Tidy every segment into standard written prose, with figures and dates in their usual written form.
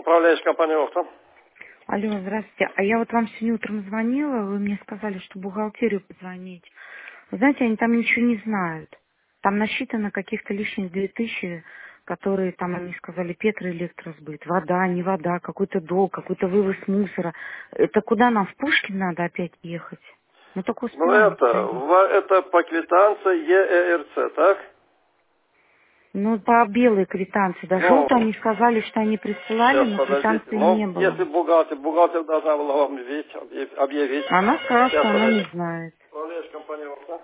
Управляющая компания «Офта». Алло, здравствуйте. А я вот вам сегодня утром звонила, вы мне сказали, что в бухгалтерию позвонить. Вы знаете, они там ничего не знают. Там насчитано каких-то лишних 2000, которые там, они сказали, Петроэлектросбыт. Вода, не вода, какой-то долг, какой-то вывоз мусора. Это куда нам, в Пушкин надо опять ехать? Мы только Ну успеваем сходить. это по квитанции ЕЭРЦ, так? Ну, по белой квитанции. Да, Ну, желтую они сказали, что они присылали, сейчас, но подождите. квитанции Ну, не если было. бухгалтер должна была вам объявить. Она сказала, Сейчас, что она не подождите. знает. Управляющая компания «Офта».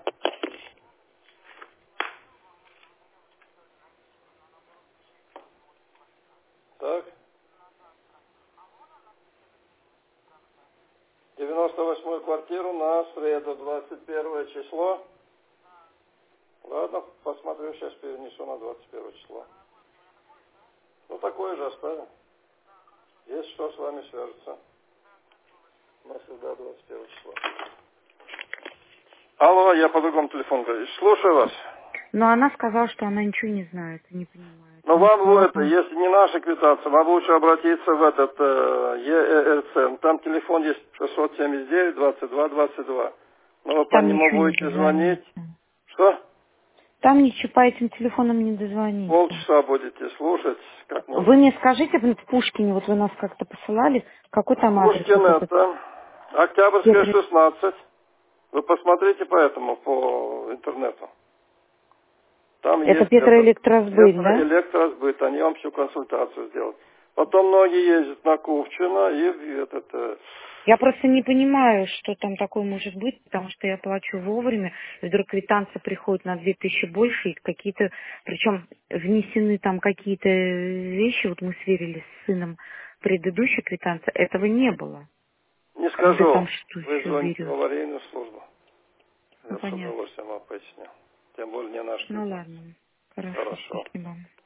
Так. 98-ю квартиру на среду, 21 число. Ладно, посмотрю, сейчас перенесу на 21 число. Ну, такое же оставим. Есть что с вами свяжется. На среда, 21 число. Алло, я по другому телефону говорю. Слушаю вас. Но она сказала, что она ничего не знает, не понимает. Но Она вам сказала, если не наша квитанция, вам лучше обратиться в этот ЕЭРЦ. Там телефон есть 679 22 22. Но вы по там нему ничего не будете звонить. дозвониться. Что? Там ничего по этим телефонам не дозвониться. Полчаса будете слушать, как Вы можно. мне скажите, в Пушкине, вот вы нас как-то посылали, какой там адрес? Пушкин Вот этот это Октябрьская Петр... 16. Вы посмотрите по интернету. Там Это есть этот Петроэлектросбыт, да? электросбыт, они вам всю консультацию сделают. Потом многие ездят на Кувчино и в Я просто не понимаю, что там такое может быть, потому что я плачу вовремя, и вдруг квитанция приходит на 2000 больше, и какие-то, причем внесены там какие-то вещи, вот мы сверили с сыном предыдущей квитанции, этого не было. Не А вы скажу. там что Вы еще звоните в берете? аварийную службу. Ну, Я с понятно. удовольствием вам поясню. Тем более не наш Ну квитанция. ладно. Хорошо, Хорошо. спасибо.